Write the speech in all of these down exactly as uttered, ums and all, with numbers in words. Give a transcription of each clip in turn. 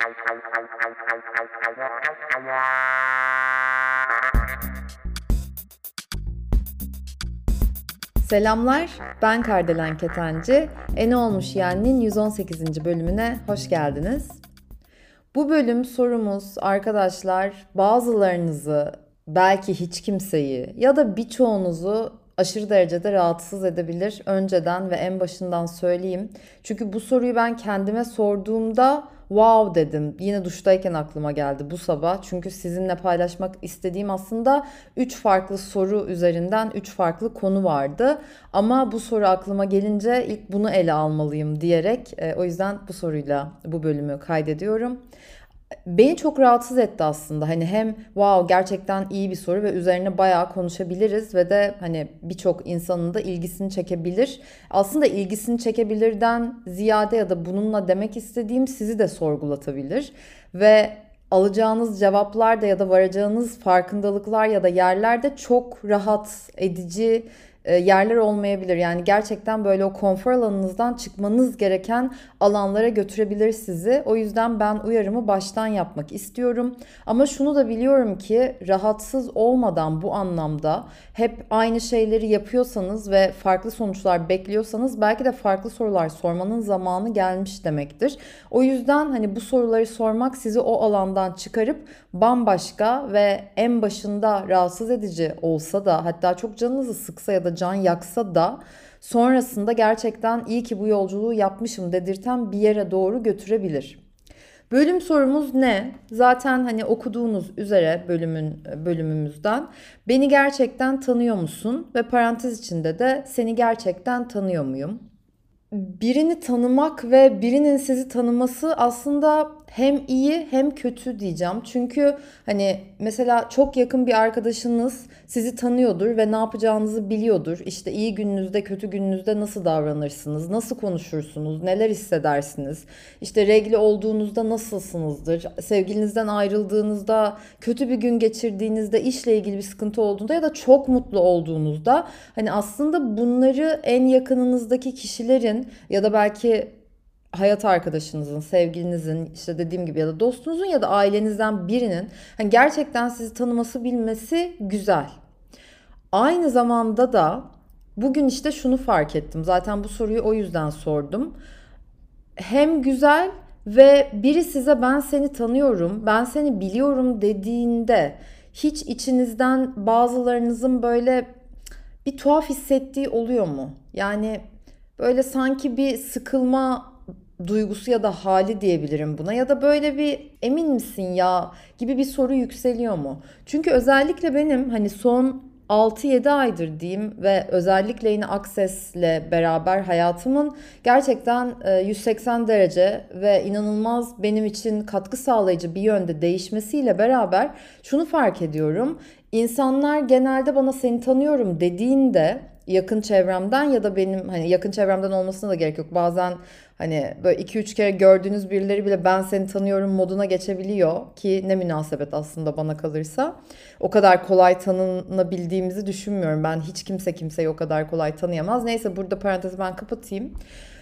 Selamlar, ben Kardelen Ketenci. E Ne Olmuş Yeğen'in yüz on sekizinci bölümüne hoş geldiniz. Bu bölüm sorumuz arkadaşlar bazılarınızı, belki hiç kimseyi ya da birçoğunuzu aşırı derecede rahatsız edebilir. Önceden ve en başından söyleyeyim. Çünkü bu soruyu ben kendime sorduğumda wow dedim. Yine duştayken aklıma geldi bu sabah. Çünkü sizinle paylaşmak istediğim aslında üç farklı soru üzerinden üç farklı konu vardı. Ama bu soru aklıma gelince ilk bunu ele almalıyım diyerek e, o yüzden bu soruyla bu bölümü kaydediyorum. Beni çok rahatsız etti aslında. Hani hem wow gerçekten iyi bir soru ve üzerine bayağı konuşabiliriz ve de hani birçok insanın da ilgisini çekebilir. Aslında ilgisini çekebilirden ziyade ya da bununla demek istediğim sizi de sorgulatabilir ve alacağınız cevaplar da ya da varacağınız farkındalıklar ya da yerler de çok rahat edici e, yerler olmayabilir. Yani gerçekten böyle o konfor alanınızdan çıkmanız gereken alanlara götürebilir sizi. O yüzden ben uyarımı baştan yapmak istiyorum. Ama şunu da biliyorum ki rahatsız olmadan bu anlamda hep aynı şeyleri yapıyorsanız ve farklı sonuçlar bekliyorsanız belki de farklı sorular sormanın zamanı gelmiş demektir. O yüzden hani bu soruları sormak sizi o alandan çıkarıp bambaşka ve en başında rahatsız edici olsa da hatta çok canınızı sıksa ya da can yaksa da sonrasında gerçekten iyi ki bu yolculuğu yapmışım dedirten bir yere doğru götürebilir. Bölüm sorumuz ne? Zaten hani okuduğunuz üzere bölümün bölümümüzden beni gerçekten tanıyor musun? Ve parantez içinde de seni gerçekten tanıyor muyum? Birini tanımak ve birinin sizi tanıması aslında hem iyi hem kötü diyeceğim. Çünkü hani mesela çok yakın bir arkadaşınız sizi tanıyordur ve ne yapacağınızı biliyordur. İşte iyi gününüzde, kötü gününüzde nasıl davranırsınız, nasıl konuşursunuz, neler hissedersiniz. İşte regl olduğunuzda nasılsınızdır, sevgilinizden ayrıldığınızda, kötü bir gün geçirdiğinizde, işle ilgili bir sıkıntı olduğunda ya da çok mutlu olduğunuzda hani aslında bunları en yakınınızdaki kişilerin ya da belki hayat arkadaşınızın, sevgilinizin, işte dediğim gibi ya da dostunuzun ya da ailenizden birinin hani gerçekten sizi tanıması, bilmesi güzel. Aynı zamanda da bugün işte şunu fark ettim. Zaten bu soruyu o yüzden sordum. Hem güzel ve biri size ben seni tanıyorum, ben seni biliyorum dediğinde hiç içinizden bazılarınızın böyle bir tuhaf hissettiği oluyor mu? Yani böyle sanki bir sıkılma duygusu ya da hali diyebilirim buna ya da böyle bir emin misin ya gibi bir soru yükseliyor mu? Çünkü özellikle benim hani son altı yedi aydır diyeyim ve özellikle yine Access'le beraber hayatımın gerçekten yüz seksen derece ve inanılmaz benim için katkı sağlayıcı bir yönde değişmesiyle beraber şunu fark ediyorum. İnsanlar genelde bana seni tanıyorum dediğinde yakın çevremden ya da benim hani yakın çevremden olmasına da gerek yok. Bazen hani böyle iki üç kere gördüğünüz birileri bile ben seni tanıyorum moduna geçebiliyor ki ne münasebet aslında bana kalırsa. O kadar kolay tanınabildiğimizi düşünmüyorum. Ben hiç kimse kimseyi o kadar kolay tanıyamaz. Neyse burada parantezi ben kapatayım.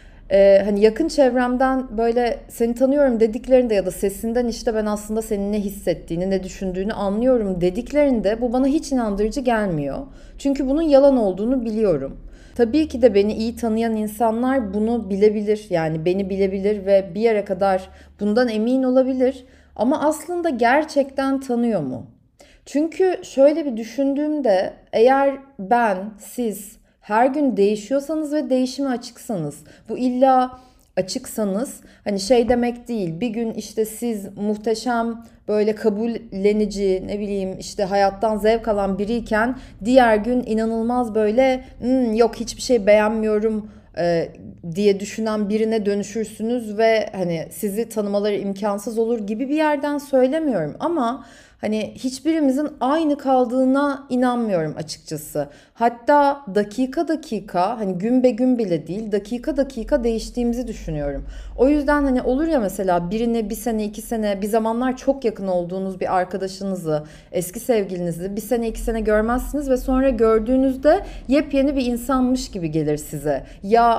Ee, hani yakın çevremden böyle seni tanıyorum dediklerinde ya da sesinden işte ben aslında senin ne hissettiğini, ne düşündüğünü anlıyorum dediklerinde bu bana hiç inandırıcı gelmiyor. Çünkü bunun yalan olduğunu biliyorum. Tabii ki de beni iyi tanıyan insanlar bunu bilebilir. Yani beni bilebilir ve bir yere kadar bundan emin olabilir. Ama aslında gerçekten tanıyor mu? Çünkü şöyle bir düşündüğümde eğer ben, siz her gün değişiyorsanız ve değişime açıksanız, bu illa açıksanız hani şey demek değil. Bir gün işte siz muhteşem böyle kabullenici ne bileyim işte hayattan zevk alan biriyken diğer gün inanılmaz böyle "Hmm, yok hiçbir şey beğenmiyorum" e, diye düşünen birine dönüşürsünüz ve hani sizi tanımaları imkansız olur gibi bir yerden söylemiyorum ama hani hiçbirimizin aynı kaldığına inanmıyorum açıkçası. Hatta dakika dakika hani gün be gün bile değil dakika dakika değiştiğimizi düşünüyorum. O yüzden hani olur ya mesela birine bir sene iki sene bir zamanlar çok yakın olduğunuz bir arkadaşınızı eski sevgilinizi bir sene iki sene görmezsiniz ve sonra gördüğünüzde yepyeni bir insanmış gibi gelir size. Ya hani artık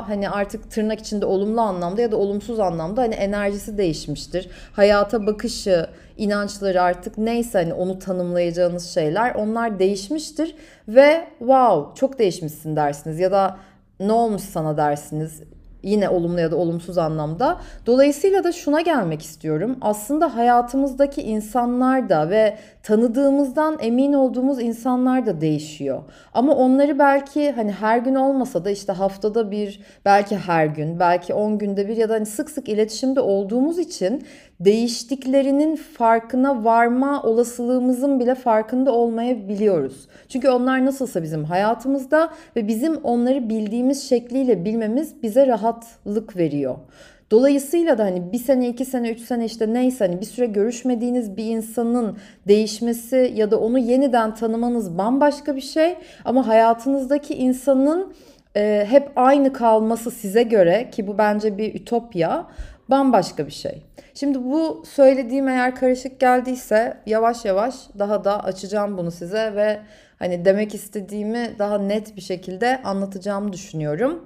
artık tırnak içinde olumlu anlamda ya da olumsuz anlamda hani enerjisi değişmiştir. Hayata bakışı, inançları artık neyse hani onu tanımlayacağınız şeyler onlar değişmiştir ve wow çok değişmişsin dersiniz ya da ne olmuş sana dersiniz. Yine olumlu ya da olumsuz anlamda. Dolayısıyla da şuna gelmek istiyorum. Aslında hayatımızdaki insanlar da ve tanıdığımızdan emin olduğumuz insanlar da değişiyor. Ama onları belki hani her gün olmasa da işte haftada bir, belki her gün, belki on günde bir ya da hani sık sık iletişimde olduğumuz için değiştiklerinin farkına varma olasılığımızın bile farkında olmayabiliyoruz. Çünkü onlar nasılsa bizim hayatımızda ve bizim onları bildiğimiz şekliyle bilmemiz bize rahatlık veriyor. Dolayısıyla da hani bir sene, iki sene, üç sene işte neyse hani bir süre görüşmediğiniz bir insanın değişmesi ya da onu yeniden tanımanız bambaşka bir şey. Ama hayatınızdaki insanın e, hep aynı kalması size göre ki bu bence bir ütopya bambaşka bir şey. Şimdi bu söylediğim eğer karışık geldiyse yavaş yavaş daha da açacağım bunu size ve hani demek istediğimi daha net bir şekilde anlatacağımı düşünüyorum.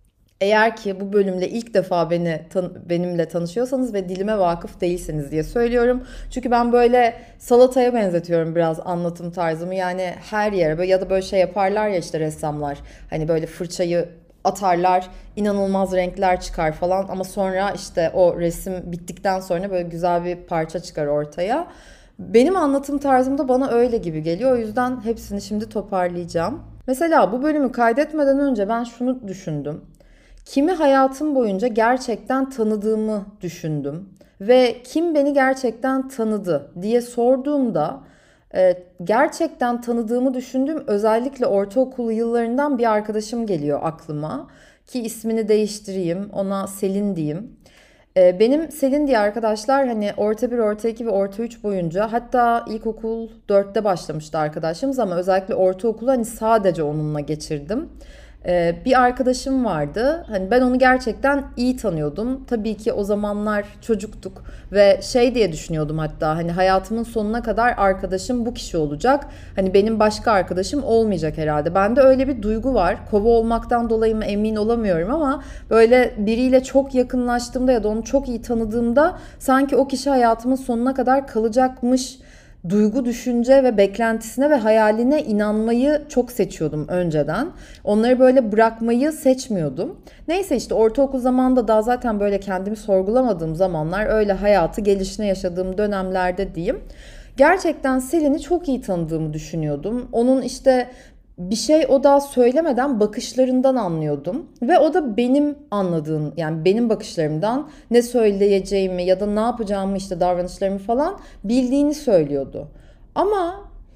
Eğer ki bu bölümle ilk defa beni tan- benimle tanışıyorsanız ve dilime vakıf değilseniz diye söylüyorum. Çünkü ben böyle salataya benzetiyorum biraz anlatım tarzımı. Yani her yere böyle ya da böyle şey yaparlar ya işte ressamlar. Hani böyle fırçayı atarlar, inanılmaz renkler çıkar falan ama sonra işte o resim bittikten sonra böyle güzel bir parça çıkar ortaya. Benim anlatım tarzım da bana öyle gibi geliyor. O yüzden hepsini şimdi toparlayacağım. Mesela bu bölümü kaydetmeden önce ben şunu düşündüm. Kimi hayatım boyunca gerçekten tanıdığımı düşündüm ve kim beni gerçekten tanıdı diye sorduğumda e, gerçekten tanıdığımı düşündüğüm özellikle ortaokul yıllarından bir arkadaşım geliyor aklıma ki ismini değiştireyim ona Selin diyeyim. E, Benim Selin diye arkadaşlar hani orta bir, orta iki ve orta üç boyunca hatta ilkokul dörtte başlamıştı arkadaşımız ama özellikle ortaokulu hani sadece onunla geçirdim. Ee, bir arkadaşım vardı. Hani ben onu gerçekten iyi tanıyordum. Tabii ki o zamanlar çocuktuk ve şey diye düşünüyordum hatta hani hayatımın sonuna kadar arkadaşım bu kişi olacak. Hani benim başka arkadaşım olmayacak herhalde. Bende öyle bir duygu var. Kova olmaktan dolayı mı emin olamıyorum ama böyle biriyle çok yakınlaştığımda ya da onu çok iyi tanıdığımda sanki o kişi hayatımın sonuna kadar kalacakmış duygu, düşünce ve beklentisine ve hayaline inanmayı çok seçiyordum önceden. Onları böyle bırakmayı seçmiyordum. Neyse işte ortaokul zamanında daha zaten böyle kendimi sorgulamadığım zamanlar öyle hayatı gelişine yaşadığım dönemlerde diyeyim. Gerçekten Selin'i çok iyi tanıdığımı düşünüyordum. Onun işte bir şey o daha söylemeden bakışlarından anlıyordum. Ve o da benim anladığım yani benim bakışlarımdan ne söyleyeceğimi ya da ne yapacağımı işte davranışlarımı falan bildiğini söylüyordu. Ama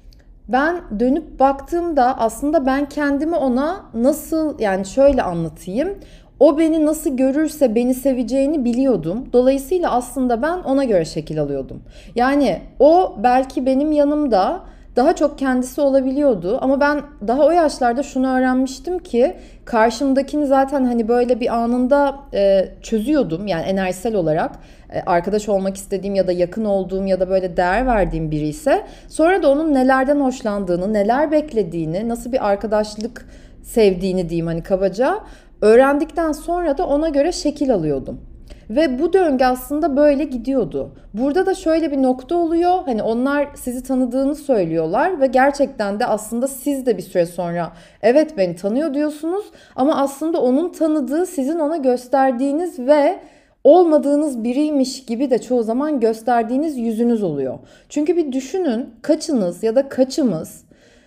ben dönüp baktığımda aslında ben kendimi ona nasıl yani şöyle anlatayım. O beni nasıl görürse beni seveceğini biliyordum. Dolayısıyla aslında ben ona göre şekil alıyordum. Yani o belki benim yanımda daha çok kendisi olabiliyordu ama ben daha o yaşlarda şunu öğrenmiştim ki karşımdakini zaten hani böyle bir anında e, çözüyordum yani enerjisel olarak e, arkadaş olmak istediğim ya da yakın olduğum ya da böyle değer verdiğim biri ise sonra da onun nelerden hoşlandığını, neler beklediğini, nasıl bir arkadaşlık sevdiğini diyeyim hani kabaca öğrendikten sonra da ona göre şekil alıyordum. Ve bu döngü aslında böyle gidiyordu. Burada da şöyle bir nokta oluyor. Hani onlar sizi tanıdığını söylüyorlar ve gerçekten de aslında siz de bir süre sonra evet beni tanıyor diyorsunuz ama aslında onun tanıdığı sizin ona gösterdiğiniz ve olmadığınız biriymiş gibi de çoğu zaman gösterdiğiniz yüzünüz oluyor. Çünkü bir düşünün kaçınız ya da kaçımız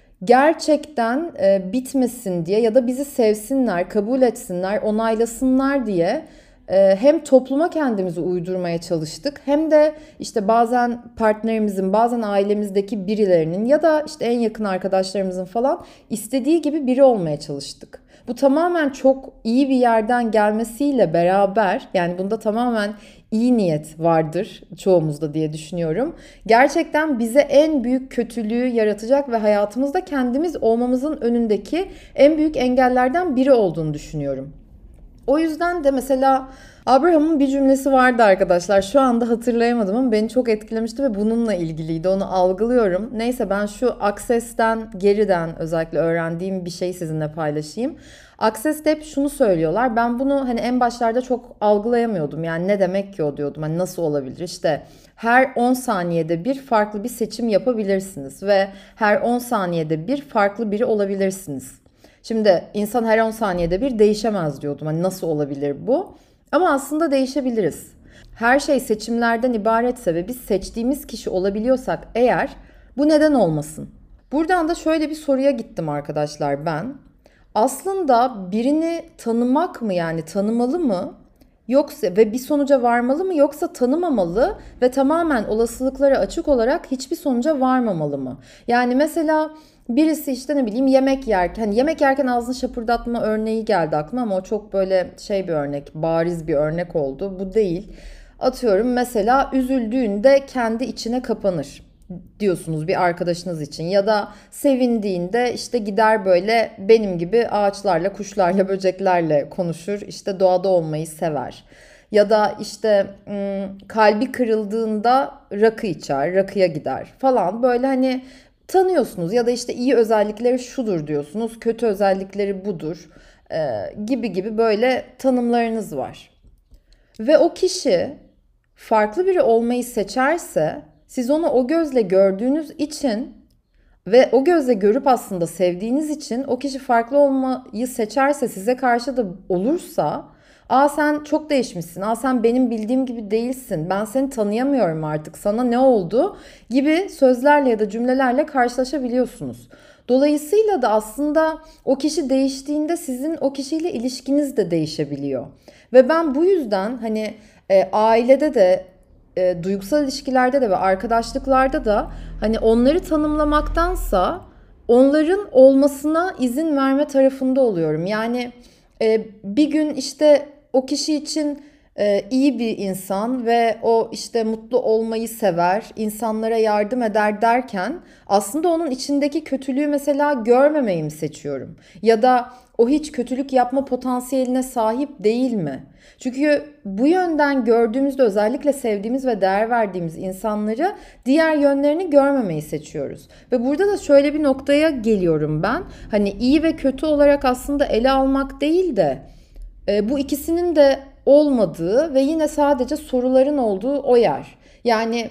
gerçekten e, bitmesin diye ya da bizi sevsinler, kabul etsinler, onaylasınlar diye e, hem topluma kendimizi uydurmaya çalıştık hem de işte bazen partnerimizin, bazen ailemizdeki birilerinin ya da işte en yakın arkadaşlarımızın falan istediği gibi biri olmaya çalıştık. Bu tamamen çok iyi bir yerden gelmesiyle beraber yani bunda tamamen iyi niyet vardır çoğumuzda diye düşünüyorum. Gerçekten bize en büyük kötülüğü yaratacak ve hayatımızda kendimiz olmamızın önündeki en büyük engellerden biri olduğunu düşünüyorum. O yüzden de mesela Abraham'ın bir cümlesi vardı arkadaşlar. Şu anda hatırlayamadım ama beni çok etkilemişti ve bununla ilgiliydi. Onu algılıyorum. Neyse ben şu Access'ten geriden özellikle öğrendiğim bir şeyi sizinle paylaşayım. Access'te hep şunu söylüyorlar. Ben bunu hani en başlarda çok algılayamıyordum. Yani ne demek ki o diyordum. Hani nasıl olabilir? İşte her on saniyede bir farklı bir seçim yapabilirsiniz ve her on saniyede bir farklı biri olabilirsiniz. Şimdi insan her on saniyede bir değişemez diyordum. Hani nasıl olabilir bu? Ama aslında değişebiliriz. Her şey seçimlerden ibaretse ve biz seçtiğimiz kişi olabiliyorsak eğer bu neden olmasın? Buradan da şöyle bir soruya gittim arkadaşlar ben. Aslında birini tanımak mı yani tanımalı mı? Yoksa ve bir sonuca varmalı mı yoksa tanımamalı ve tamamen olasılıklara açık olarak hiçbir sonuca varmamalı mı? Yani mesela birisi işte ne bileyim yemek yerken, hani yemek yerken ağzını şapırdatma örneği geldi aklıma ama o çok böyle şey bir örnek, bariz bir örnek oldu. Bu değil. Atıyorum mesela üzüldüğünde kendi içine kapanır diyorsunuz bir arkadaşınız için ya da sevindiğinde işte gider böyle benim gibi ağaçlarla, kuşlarla, böceklerle konuşur. İşte doğada olmayı sever. Ya da işte kalbi kırıldığında rakı içer, rakıya gider falan. Böyle hani tanıyorsunuz ya da işte iyi özellikleri şudur diyorsunuz, kötü özellikleri budur gibi gibi böyle tanımlarınız var. Ve o kişi farklı biri olmayı seçerse siz onu o gözle gördüğünüz için ve o gözle görüp aslında sevdiğiniz için o kişi farklı olmayı seçerse size karşı da olursa aa sen çok değişmişsin, aa sen benim bildiğim gibi değilsin, ben seni tanıyamıyorum artık, sana ne oldu gibi sözlerle ya da cümlelerle karşılaşabiliyorsunuz. Dolayısıyla da aslında o kişi değiştiğinde sizin o kişiyle ilişkiniz de değişebiliyor. Ve ben bu yüzden hani e, ailede de e, duygusal ilişkilerde de ve arkadaşlıklarda da hani onları tanımlamaktansa onların olmasına izin verme tarafında oluyorum. Yani e, bir gün işte o kişi için e, iyi bir insan ve o işte mutlu olmayı sever, insanlara yardım eder derken aslında onun içindeki kötülüğü mesela görmemeyi mi seçiyorum? Ya da o hiç kötülük yapma potansiyeline sahip değil mi? Çünkü bu yönden gördüğümüzde özellikle sevdiğimiz ve değer verdiğimiz insanları diğer yönlerini görmemeyi seçiyoruz. Ve burada da şöyle bir noktaya geliyorum ben. Hani iyi ve kötü olarak aslında ele almak değil de e, bu ikisinin de olmadığı ve yine sadece soruların olduğu o yer. Yani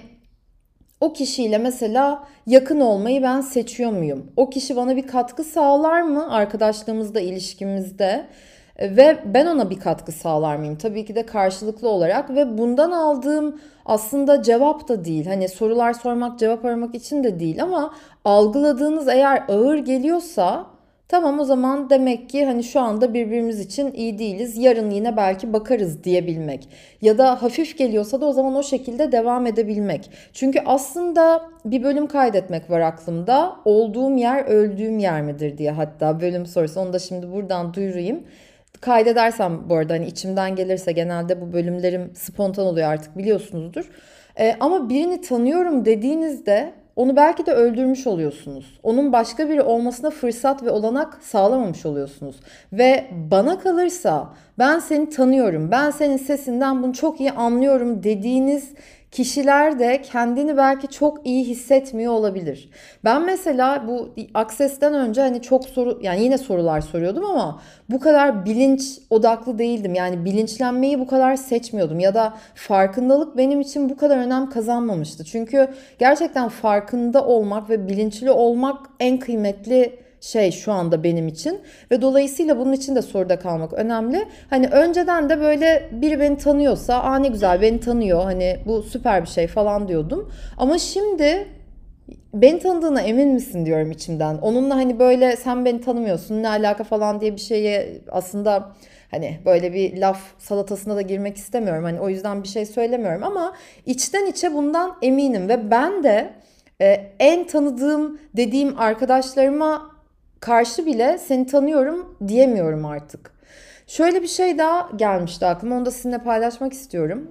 o kişiyle mesela yakın olmayı ben seçiyor muyum? O kişi bana bir katkı sağlar mı arkadaşlığımızda, ilişkimizde? Ve ben ona bir katkı sağlar mıyım? Tabii ki de karşılıklı olarak ve bundan aldığım aslında cevap da değil. Hani sorular sormak, cevap aramak için de değil ama algıladığınız eğer ağır geliyorsa tamam o zaman demek ki hani şu anda birbirimiz için iyi değiliz. Yarın yine belki bakarız diyebilmek. Ya da hafif geliyorsa da o zaman o şekilde devam edebilmek. Çünkü aslında bir bölüm kaydetmek var aklımda. Olduğum yer öldüğüm yer midir diye hatta bölüm sorusu. Onu da şimdi buradan duyurayım. Kaydedersem bu arada hani içimden gelirse genelde bu bölümlerim spontan oluyor artık biliyorsunuzdur. Ee, ama birini tanıyorum dediğinizde onu belki de öldürmüş oluyorsunuz. Onun başka biri olmasına fırsat ve olanak sağlamamış oluyorsunuz. Ve bana kalırsa ben seni tanıyorum, ben senin sesinden bunu çok iyi anlıyorum dediğiniz kişiler de kendini belki çok iyi hissetmiyor olabilir. Ben mesela bu Access'ten önce hani çok soru yani yine sorular soruyordum ama bu kadar bilinç odaklı değildim. Yani bilinçlenmeyi bu kadar seçmiyordum ya da farkındalık benim için bu kadar önem kazanmamıştı. Çünkü gerçekten farkında olmak ve bilinçli olmak en kıymetli şey şu anda benim için ve dolayısıyla bunun için de soruda kalmak önemli. Hani önceden de böyle biri beni tanıyorsa aa ne güzel beni tanıyor hani bu süper bir şey falan diyordum. Ama şimdi beni tanıdığına emin misin diyorum içimden. Onunla hani böyle sen beni tanımıyorsun ne alaka falan diye bir şeye aslında hani böyle bir laf salatasına da girmek istemiyorum. Hani o yüzden bir şey söylemiyorum ama içten içe bundan eminim ve ben de e, en tanıdığım dediğim arkadaşlarıma karşı bile seni tanıyorum diyemiyorum artık. Şöyle bir şey daha gelmişti aklıma. Onu da sizinle paylaşmak istiyorum.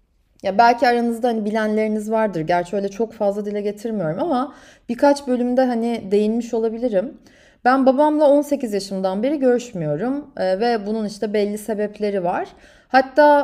Ya belki aranızda hani bilenleriniz vardır. Gerçi öyle çok fazla dile getirmiyorum ama birkaç bölümde hani değinmiş olabilirim. Ben babamla on sekiz yaşımdan beri görüşmüyorum Ee, ve bunun işte belli sebepleri var. Hatta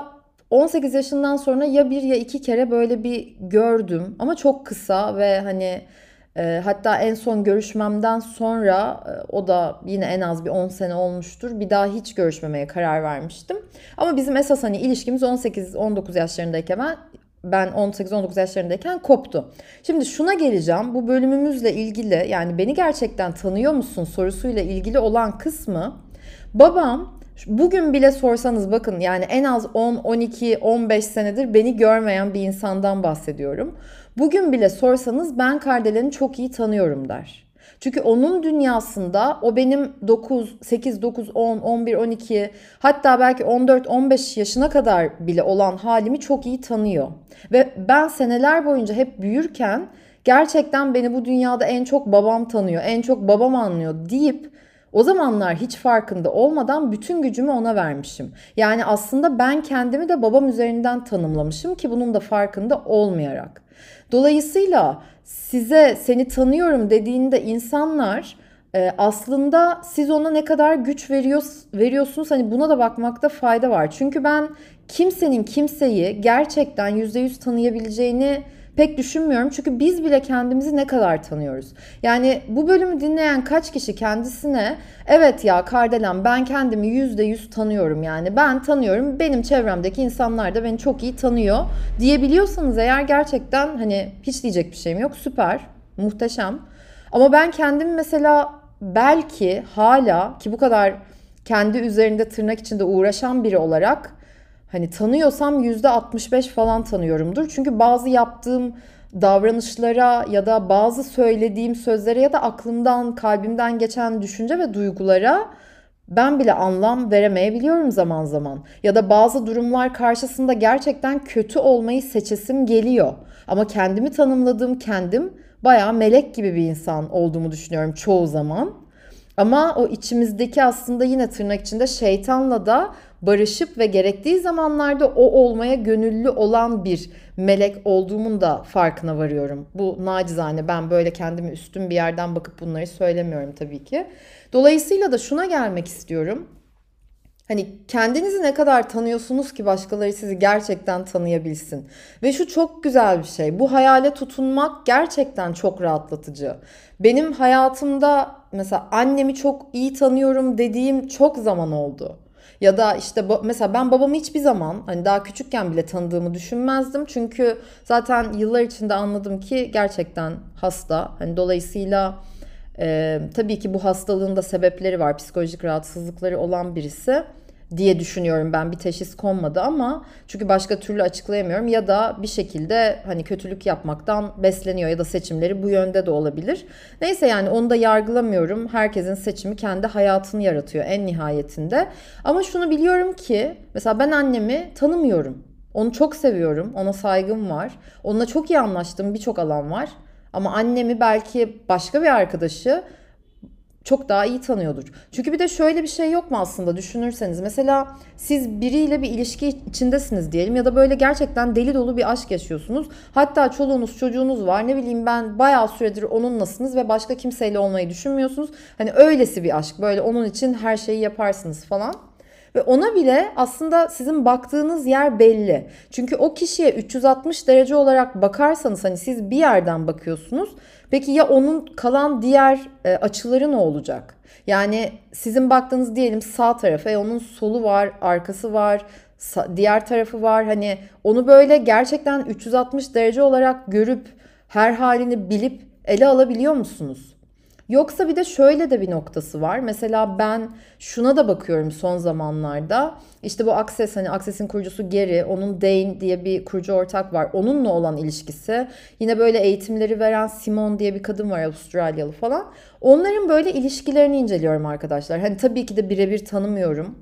on sekiz yaşından sonra ya bir ya iki kere böyle bir gördüm ama çok kısa ve hani e, hatta en son görüşmemden sonra e, o da yine en az bir on sene olmuştur. Bir daha hiç görüşmemeye karar vermiştim. Ama bizim esas hani ilişkimiz on sekiz on dokuz yaşlarındayken ben ben on sekiz on dokuz yaşlarındayken koptu. Şimdi şuna geleceğim. Bu bölümümüzle ilgili, yani beni gerçekten tanıyor musun sorusuyla ilgili olan kısmı, babam bugün bile sorsanız, bakın yani en az on on iki on beş senedir beni görmeyen bir insandan bahsediyorum. Bugün bile sorsanız ben Kardelen'i çok iyi tanıyorum der. Çünkü onun dünyasında o benim dokuz, sekiz, dokuz, on, on bir, on iki, hatta belki on dört, on beş yaşına kadar bile olan halimi çok iyi tanıyor. Ve ben seneler boyunca hep büyürken gerçekten beni bu dünyada en çok babam tanıyor, en çok babam anlıyor deyip o zamanlar hiç farkında olmadan bütün gücümü ona vermişim. Yani aslında ben kendimi de babam üzerinden tanımlamışım ki bunun da farkında olmayarak. Dolayısıyla size seni tanıyorum dediğinde insanlar e, aslında siz ona ne kadar güç veriyor, veriyorsunuz, hani buna da bakmakta fayda var. Çünkü ben kimsenin kimseyi gerçekten yüzde yüz tanıyabileceğini pek düşünmüyorum. Çünkü biz bile kendimizi ne kadar tanıyoruz. Yani bu bölümü dinleyen kaç kişi kendisine evet ya Kardelen ben kendimi yüzde yüz tanıyorum, yani ben tanıyorum, benim çevremdeki insanlar da beni çok iyi tanıyor diyebiliyorsanız eğer, gerçekten hani hiç diyecek bir şeyim yok, süper, muhteşem. Ama ben kendimi mesela belki hala, ki bu kadar kendi üzerinde tırnak içinde uğraşan biri olarak, hani tanıyorsam yüzde altmış beş falan tanıyorumdur. Çünkü bazı yaptığım davranışlara ya da bazı söylediğim sözlere ya da aklımdan, kalbimden geçen düşünce ve duygulara ben bile anlam veremeyebiliyorum zaman zaman. Ya da bazı durumlar karşısında gerçekten kötü olmayı seçesim geliyor. Ama kendimi tanımladığım kendim bayağı melek gibi bir insan olduğumu düşünüyorum çoğu zaman. Ama o içimizdeki aslında yine tırnak içinde şeytanla da barışıp ve gerektiği zamanlarda o olmaya gönüllü olan bir melek olduğumun da farkına varıyorum. Bu nacizane, ben böyle kendimi üstün bir yerden bakıp bunları söylemiyorum tabii ki. Dolayısıyla da şuna gelmek istiyorum. Hani kendinizi ne kadar tanıyorsunuz ki başkaları sizi gerçekten tanıyabilsin. Ve şu çok güzel bir şey. Bu hayale tutunmak gerçekten çok rahatlatıcı. Benim hayatımda mesela annemi çok iyi tanıyorum dediğim çok zaman oldu. Ya da işte mesela ben babamı hiçbir zaman, hani daha küçükken bile tanıdığımı düşünmezdim. Çünkü zaten yıllar içinde anladım ki gerçekten hasta. Hani dolayısıyla e, tabii ki bu hastalığın da sebepleri var. Psikolojik rahatsızlıkları olan birisi diye düşünüyorum ben, bir teşhis konmadı ama çünkü başka türlü açıklayamıyorum, ya da bir şekilde hani kötülük yapmaktan besleniyor ya da seçimleri bu yönde de olabilir. Neyse, yani onu da yargılamıyorum. Herkesin seçimi kendi hayatını yaratıyor en nihayetinde. Ama şunu biliyorum ki mesela ben annemi tanımıyorum. Onu çok seviyorum. Ona saygım var. Onunla çok iyi anlaştığım birçok alan var. Ama annemi belki başka bir arkadaşı çok daha iyi tanıyordur. Çünkü bir de şöyle bir şey yok mu aslında düşünürseniz. Mesela siz biriyle bir ilişki içindesiniz diyelim ya da böyle gerçekten deli dolu bir aşk yaşıyorsunuz. Hatta çoluğunuz çocuğunuz var, ne bileyim ben, bayağı süredir onunlasınız ve başka kimseyle olmayı düşünmüyorsunuz. Hani öylesi bir aşk, böyle onun için her şeyi yaparsınız falan. Ve ona bile aslında sizin baktığınız yer belli. Çünkü o kişiye üç yüz altmış derece olarak bakarsanız, hani siz bir yerden bakıyorsunuz. Peki ya onun kalan diğer e, açıları ne olacak? Yani sizin baktığınız diyelim sağ tarafa, e, onun solu var, arkası var, diğer tarafı var. Hani onu böyle gerçekten üç yüz altmış derece olarak görüp her halini bilip ele alabiliyor musunuz? Yoksa bir de şöyle de bir noktası var. Mesela ben şuna da bakıyorum son zamanlarda. İşte bu Access, hani Access'in kurucusu Gary, onun Dane diye bir kurucu ortak var. Onunla olan ilişkisi. Yine böyle eğitimleri veren Simone diye bir kadın var, Avustralyalı falan. Onların böyle ilişkilerini inceliyorum arkadaşlar. Hani tabii ki de birebir tanımıyorum.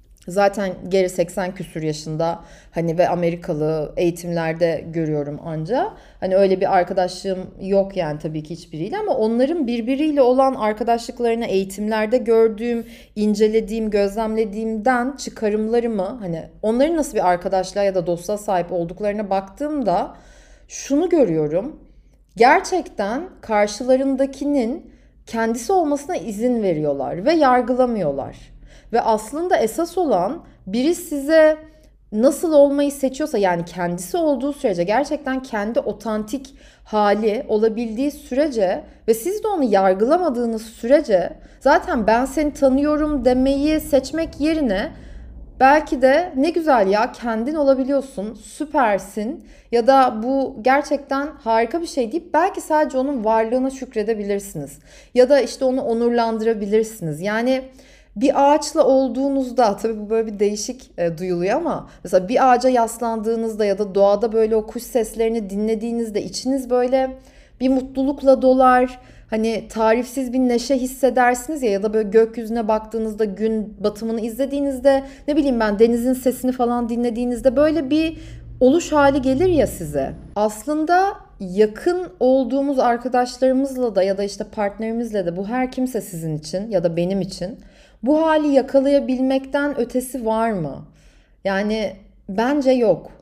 Zaten Gary seksen küsür yaşında, hani ve Amerikalı, eğitimlerde görüyorum anca. Hani öyle bir arkadaşlığım yok yani tabii ki hiçbiriyle, ama onların birbiriyle olan arkadaşlıklarını eğitimlerde gördüğüm, incelediğim, gözlemlediğimden çıkarımlarımı, hani onların nasıl bir arkadaşlığa ya da dostluğa sahip olduklarına baktığımda şunu görüyorum. Gerçekten karşılarındakinin kendisi olmasına izin veriyorlar ve yargılamıyorlar. Ve aslında esas olan, biri size nasıl olmayı seçiyorsa, yani kendisi olduğu sürece, gerçekten kendi otantik hali olabildiği sürece ve siz de onu yargılamadığınız sürece, zaten ben seni tanıyorum demeyi seçmek yerine belki de ne güzel ya, kendin olabiliyorsun, süpersin ya da bu gerçekten harika bir şey deyip belki sadece onun varlığına şükredebilirsiniz. Ya da işte onu onurlandırabilirsiniz. Yani bir ağaçla olduğunuzda, tabii bu böyle bir değişik e, duyuluyor ama mesela bir ağaca yaslandığınızda ya da doğada böyle o kuş seslerini dinlediğinizde içiniz böyle bir mutlulukla dolar. Hani tarifsiz bir neşe hissedersiniz ya, ya da böyle gökyüzüne baktığınızda, gün batımını izlediğinizde, ne bileyim ben, denizin sesini falan dinlediğinizde böyle bir oluş hali gelir ya size. Aslında yakın olduğumuz arkadaşlarımızla da ya da işte partnerimizle de, bu her kimse sizin için ya da benim için, bu hali yakalayabilmekten ötesi var mı? Yani bence yok.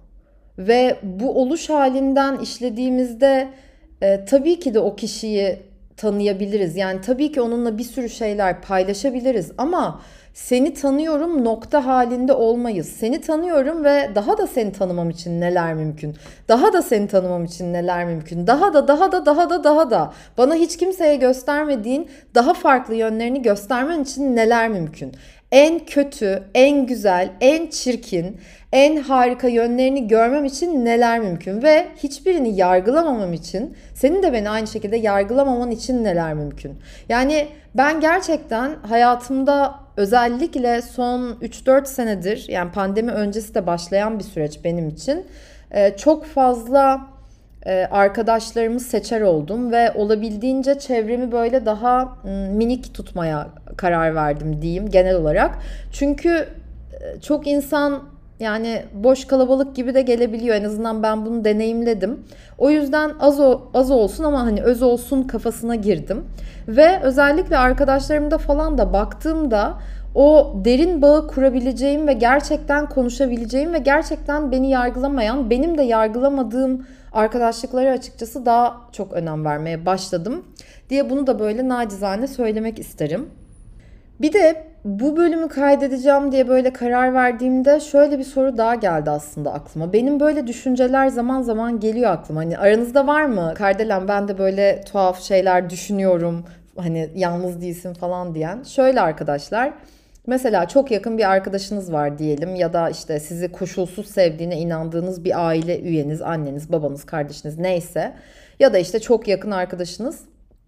Ve bu oluş halinden işlediğimizde e, tabii ki de o kişiyi tanıyabiliriz. Yani tabii ki onunla bir sürü şeyler paylaşabiliriz ama seni tanıyorum nokta halinde olmayız. Seni tanıyorum ve daha da seni tanımam için neler mümkün? Daha da seni tanımam için neler mümkün? Daha da daha da daha da daha da bana hiç kimseye göstermediğin daha farklı yönlerini göstermen için neler mümkün? En kötü, en güzel, en çirkin, en harika yönlerini görmem için neler mümkün ve hiçbirini yargılamamam için, senin de beni aynı şekilde yargılamaman için neler mümkün? Yani ben gerçekten hayatımda özellikle son üç dört senedir, yani pandemi öncesi de başlayan bir süreç benim için, çok fazla arkadaşlarımı seçer oldum ve olabildiğince çevremi böyle daha minik tutmaya karar verdim diyeyim genel olarak. Çünkü çok insan, yani boş kalabalık gibi de gelebiliyor. En azından ben bunu deneyimledim. O yüzden az o, az olsun ama hani öz olsun kafasına girdim. Ve özellikle arkadaşlarımda falan da baktığımda o derin bağı kurabileceğim ve gerçekten konuşabileceğim ve gerçekten beni yargılamayan, benim de yargılamadığım arkadaşlıklara açıkçası daha çok önem vermeye başladım diye bunu da böyle nacizane söylemek isterim. Bir de bu bölümü kaydedeceğim diye böyle karar verdiğimde şöyle bir soru daha geldi aslında aklıma. Benim böyle düşünceler zaman zaman geliyor aklıma. Hani aranızda var mı? Kardelen, ben de böyle tuhaf şeyler düşünüyorum. Hani yalnız değilsin falan diyen. Şöyle arkadaşlar. Mesela çok yakın bir arkadaşınız var diyelim ya da işte sizi koşulsuz sevdiğine inandığınız bir aile üyeniz, anneniz, babanız, kardeşiniz neyse, ya da işte çok yakın arkadaşınız.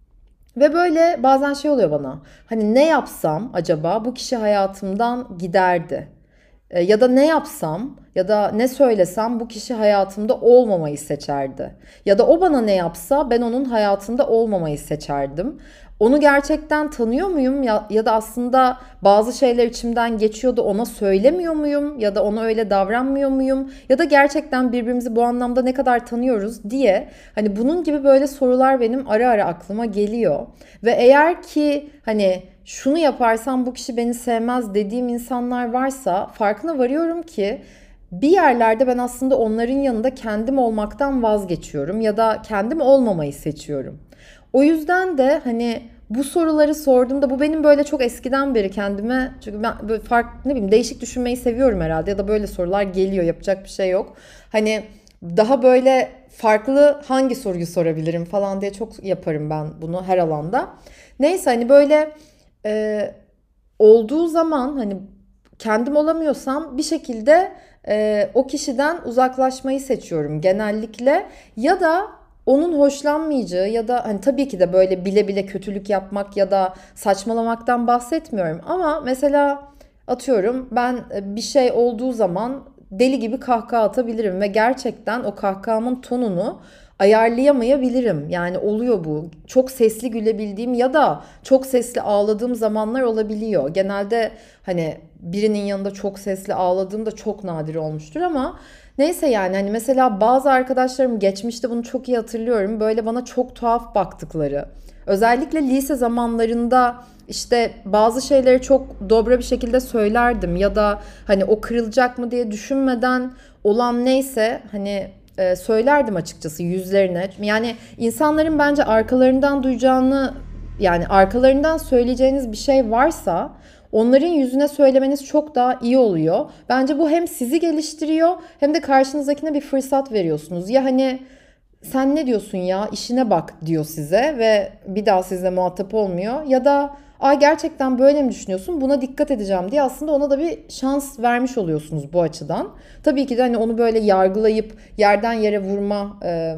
Ve böyle bazen şey oluyor bana. Hani ne yapsam acaba bu kişi hayatımdan giderdi? E, ya da ne yapsam ya da ne söylesem bu kişi hayatımda olmamayı seçerdi. Ya da o bana ne yapsa ben onun hayatında olmamayı seçerdim. Onu gerçekten tanıyor muyum ya, ya da aslında bazı şeyler içimden geçiyordu, ona söylemiyor muyum ya da ona öyle davranmıyor muyum ya da gerçekten birbirimizi bu anlamda ne kadar tanıyoruz diye, hani bunun gibi böyle sorular benim ara ara aklıma geliyor. Ve eğer ki hani şunu yaparsam bu kişi beni sevmez dediğim insanlar varsa, farkına varıyorum ki bir yerlerde ben aslında onların yanında kendim olmaktan vazgeçiyorum ya da kendim olmamayı seçiyorum. O yüzden de hani bu soruları sorduğumda, bu benim böyle çok eskiden beri kendime, çünkü ben böyle farklı, ne bileyim, değişik düşünmeyi seviyorum herhalde ya da böyle sorular geliyor, yapacak bir şey yok. Hani daha böyle farklı hangi soruyu sorabilirim falan diye çok yaparım ben bunu her alanda. Neyse, hani böyle e, olduğu zaman hani kendim olamıyorsam bir şekilde e, o kişiden uzaklaşmayı seçiyorum genellikle, ya da onun hoşlanmayacağı ya da hani tabii ki de böyle bile bile kötülük yapmak ya da saçmalamaktan bahsetmiyorum ama mesela atıyorum ben bir şey olduğu zaman deli gibi kahkaha atabilirim ve gerçekten o kahkahamın tonunu ayarlayamayabilirim. Yani oluyor bu. Çok sesli gülebildiğim ya da çok sesli ağladığım zamanlar olabiliyor. Genelde hani birinin yanında çok sesli ağladığım da çok nadir olmuştur ama neyse, yani hani mesela bazı arkadaşlarım geçmişte, bunu çok iyi hatırlıyorum, böyle bana çok tuhaf baktıkları. Özellikle lise zamanlarında işte bazı şeyleri çok dobra bir şekilde söylerdim ya da hani o kırılacak mı diye düşünmeden olan neyse hani e, söylerdim açıkçası yüzlerine. Yani insanların bence arkalarından duyacağını, yani arkalarından söyleyeceğiniz bir şey varsa onların yüzüne söylemeniz çok daha iyi oluyor. Bence bu hem sizi geliştiriyor hem de karşınızdakine bir fırsat veriyorsunuz. Ya hani sen ne diyorsun ya, işine bak diyor size ve bir daha sizle muhatap olmuyor. Ya da aa gerçekten böyle mi düşünüyorsun, buna dikkat edeceğim diye aslında ona da bir şans vermiş oluyorsunuz bu açıdan. Tabii ki de hani onu böyle yargılayıp yerden yere vurma e,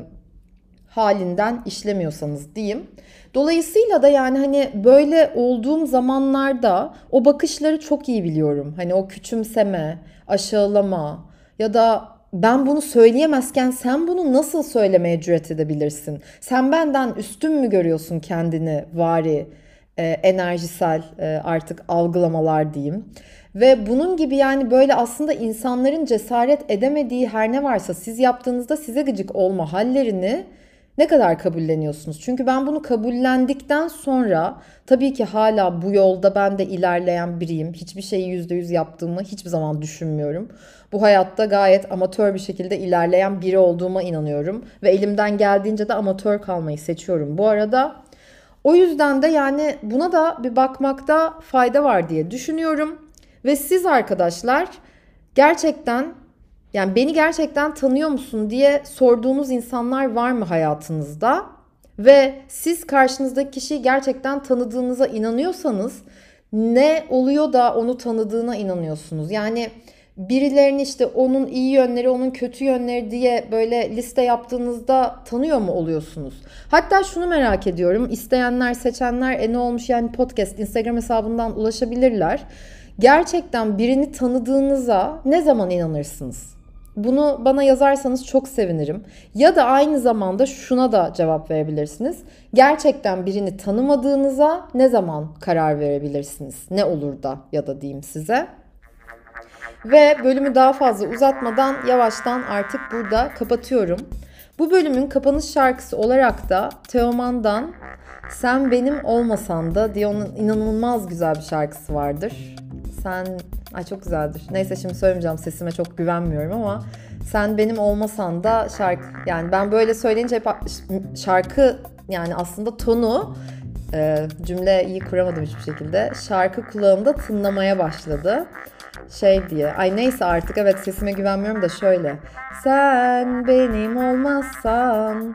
halinden işlemiyorsanız diyeyim. Dolayısıyla da yani hani böyle olduğum zamanlarda o bakışları çok iyi biliyorum. Hani o küçümseme, aşağılama ya da ben bunu söyleyemezken sen bunu nasıl söylemeye cüret edebilirsin? Sen benden üstün mü görüyorsun kendini vari e, enerjisel e, artık algılamalar diyeyim. Ve bunun gibi yani böyle aslında insanların cesaret edemediği her ne varsa siz yaptığınızda size gıcık olma hallerini ne kadar kabulleniyorsunuz? Çünkü ben bunu kabullendikten sonra tabii ki hala bu yolda ben de ilerleyen biriyim. Hiçbir şeyi yüzde yüz yaptığımı hiçbir zaman düşünmüyorum. Bu hayatta gayet amatör bir şekilde ilerleyen biri olduğuma inanıyorum. Ve elimden geldiğince de amatör kalmayı seçiyorum bu arada. O yüzden de yani buna da bir bakmakta fayda var diye düşünüyorum. Ve siz arkadaşlar gerçekten yani beni gerçekten tanıyor musun diye sorduğunuz insanlar var mı hayatınızda? Ve siz karşınızdaki kişiyi gerçekten tanıdığınıza inanıyorsanız ne oluyor da onu tanıdığına inanıyorsunuz? Yani birilerini işte onun iyi yönleri, onun kötü yönleri diye böyle liste yaptığınızda tanıyor mu oluyorsunuz? Hatta şunu merak ediyorum. İsteyenler, seçenler e ne olmuş yani podcast Instagram hesabından ulaşabilirler. Gerçekten birini tanıdığınıza ne zaman inanırsınız? Bunu bana yazarsanız çok sevinirim. Ya da aynı zamanda şuna da cevap verebilirsiniz. Gerçekten birini tanımadığınıza ne zaman karar verebilirsiniz? Ne olur da ya da diyeyim size. Ve bölümü daha fazla uzatmadan yavaştan artık burada kapatıyorum. Bu bölümün kapanış şarkısı olarak da Teoman'dan Sen Benim Olmasan Da diye onun inanılmaz güzel bir şarkısı vardır. Sen... Ay çok güzeldir. Neyse şimdi söylemeyeceğim, sesime çok güvenmiyorum ama Sen Benim Olmasan Da şarkı... Yani ben böyle söyleyince hep şarkı yani aslında tonu e, cümle iyi kuramadım hiçbir şekilde. Şarkı kulağımda tınlamaya başladı. Şey diye. Ay neyse artık evet sesime güvenmiyorum da şöyle. Sen benim olmazsan,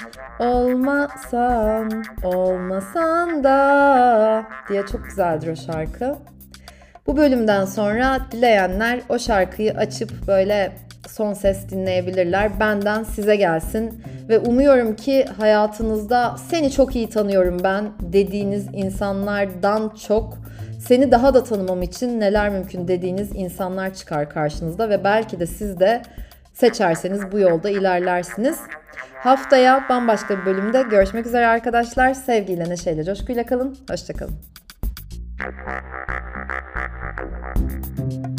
olmasan, olmasan da diye çok güzeldir o şarkı. Bu bölümden sonra dileyenler o şarkıyı açıp böyle son ses dinleyebilirler. Benden size gelsin ve umuyorum ki hayatınızda seni çok iyi tanıyorum ben dediğiniz insanlardan çok seni daha da tanımam için neler mümkün dediğiniz insanlar çıkar karşınızda ve belki de siz de seçerseniz bu yolda ilerlersiniz. Haftaya bambaşka bir bölümde görüşmek üzere arkadaşlar. Sevgiyle, neşeyle, coşkuyla kalın. Hoşça kalın.